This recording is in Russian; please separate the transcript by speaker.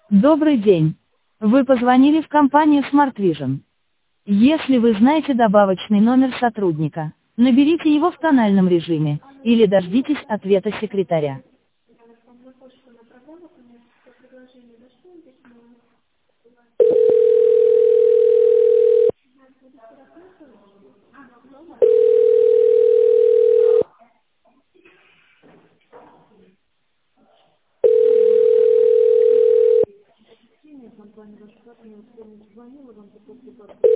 Speaker 1: Добрый день. Вы позвонили в компанию Smart Vision. Если вы знаете добавочный номер сотрудника, наберите его в тональном режиме, или дождитесь ответа секретаря.
Speaker 2: На почту на программу коммерческое предложение дошло письмо. Нет, компания ваша партнер звонила вам по поводу